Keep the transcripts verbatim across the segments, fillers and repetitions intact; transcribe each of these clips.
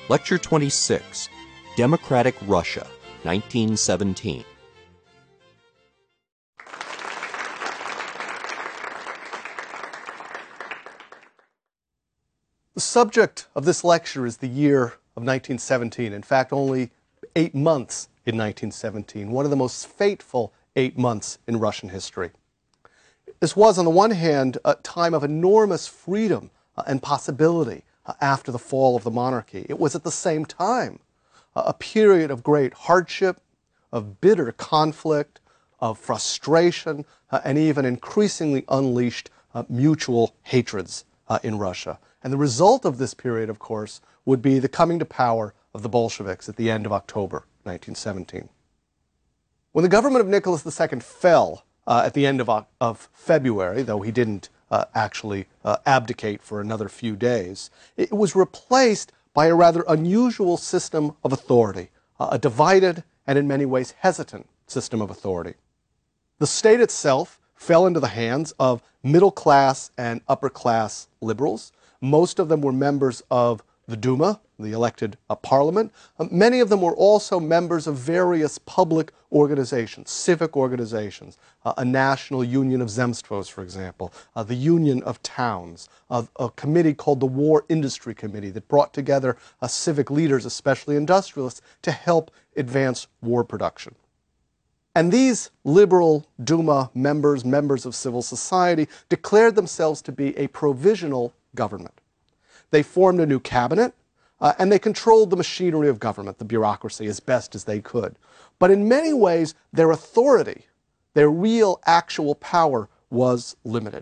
Lecture twenty-six, Democratic Russia, nineteen seventeen. The subject of this lecture is the year of nineteen seventeen. In fact, only eight months in nineteen seventeen, one of the most fateful eight months in Russian history. This was, on the one hand, a time of enormous freedom uh, and possibility uh, after the fall of the monarchy. It was at the same time uh, a period of great hardship, of bitter conflict, of frustration, uh, and even increasingly unleashed uh, mutual hatreds uh, in Russia. And the result of this period, of course, would be the coming to power of the Bolsheviks at the end of October nineteen seventeen. When the government of Nicholas the Second fell uh, at the end of, of February, though he didn't uh, actually uh, abdicate for another few days, it was replaced by a rather unusual system of authority, uh, a divided and in many ways hesitant system of authority. The state itself fell into the hands of middle-class and upper-class liberals. Most of them were members of the Duma, the elected uh, parliament. Uh, many of them were also members of various public organizations, civic organizations, uh, a national union of Zemstvos, for example, uh, the Union of Towns, uh, a committee called the War Industry Committee that brought together uh, civic leaders, especially industrialists, to help advance war production. And these liberal Duma members, members of civil society, declared themselves to be a provisional government. They formed a new cabinet, uh, and they controlled the machinery of government, the bureaucracy, as best as they could. But in many ways, their authority, their real, actual power was limited.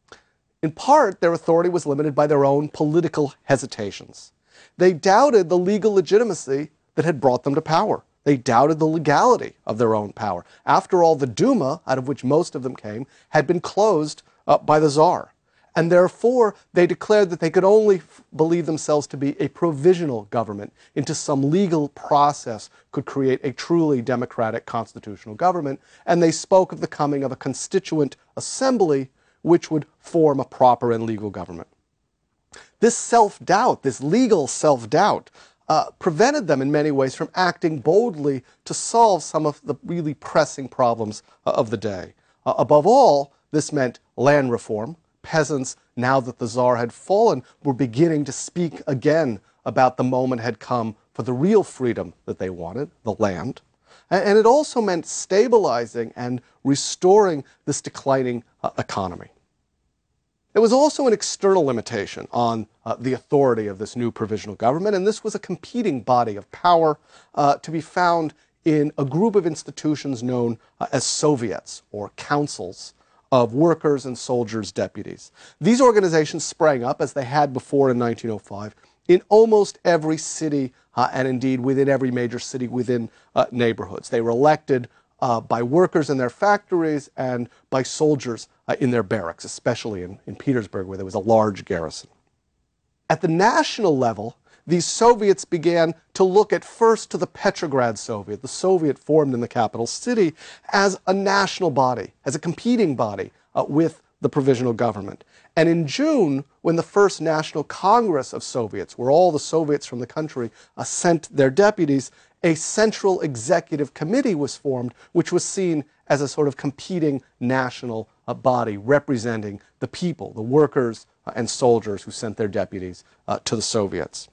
In part, their authority was limited by their own political hesitations. They doubted the legal legitimacy that had brought them to power. They doubted the legality of their own power. After all, the Duma, out of which most of them came, had been closed uh, by the Tsar. And therefore, they declared that they could only believe themselves to be a provisional government into some legal process could create a truly democratic constitutional government. And they spoke of the coming of a constituent assembly which would form a proper and legal government. This self-doubt, this legal self-doubt, uh, prevented them in many ways from acting boldly to solve some of the really pressing problems uh, of the day. Uh, above all, this meant land reform. Peasants, now that the Tsar had fallen, were beginning to speak again about the moment had come for the real freedom that they wanted, the land. And it also meant stabilizing and restoring this declining uh, economy. There was also an external limitation on uh, the authority of this new provisional government, and this was a competing body of power uh, to be found in a group of institutions known uh, as Soviets, or councils, of workers' and soldiers' deputies. These organizations sprang up, as they had before in nineteen oh five, in almost every city uh, and indeed within every major city within uh, neighborhoods. They were elected uh, by workers in their factories and by soldiers uh, in their barracks, especially in, in Petersburg, where there was a large garrison. At the national level, these Soviets began to look at first to the Petrograd Soviet, the Soviet formed in the capital city, as a national body, as a competing body uh, with the provisional government. And in June, when the first National Congress of Soviets, where all the Soviets from the country uh, sent their deputies, a central executive committee was formed, which was seen as a sort of competing national uh, body representing the people, the workers uh, and soldiers who sent their deputies uh, to the Soviets.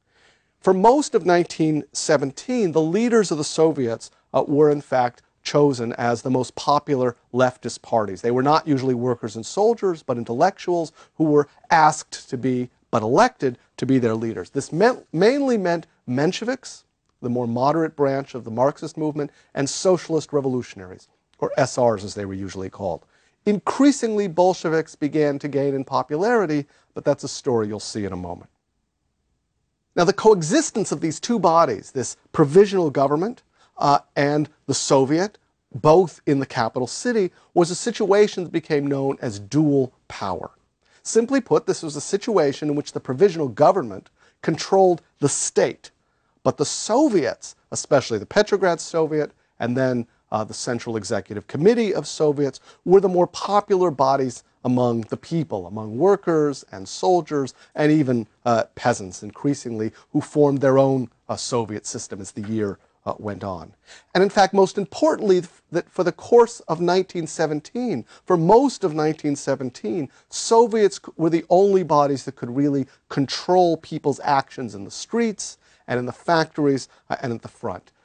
For most of nineteen seventeen, the leaders of the Soviets uh, were in fact chosen as the most popular leftist parties. They were not usually workers and soldiers, but intellectuals who were asked to be, but elected to be their leaders. This meant, mainly meant Mensheviks, the more moderate branch of the Marxist movement, and socialist revolutionaries, or S Rs as they were usually called. Increasingly, Bolsheviks began to gain in popularity, but that's a story you'll see in a moment. Now, the coexistence of these two bodies, this provisional government uh, and the Soviet, both in the capital city, was a situation that became known as dual power. Simply put, this was a situation in which the provisional government controlled the state, but the Soviets, especially the Petrograd Soviet and then uh, the Central Executive Committee of Soviets, were the more popular bodies among the people, among workers and soldiers, and even uh, peasants increasingly, who formed their own uh, Soviet system as the year uh, went on. And in fact, most importantly, that for the course of nineteen seventeen, for most of nineteen seventeen, Soviets were the only bodies that could really control people's actions in the streets and in the factories uh, and at the front.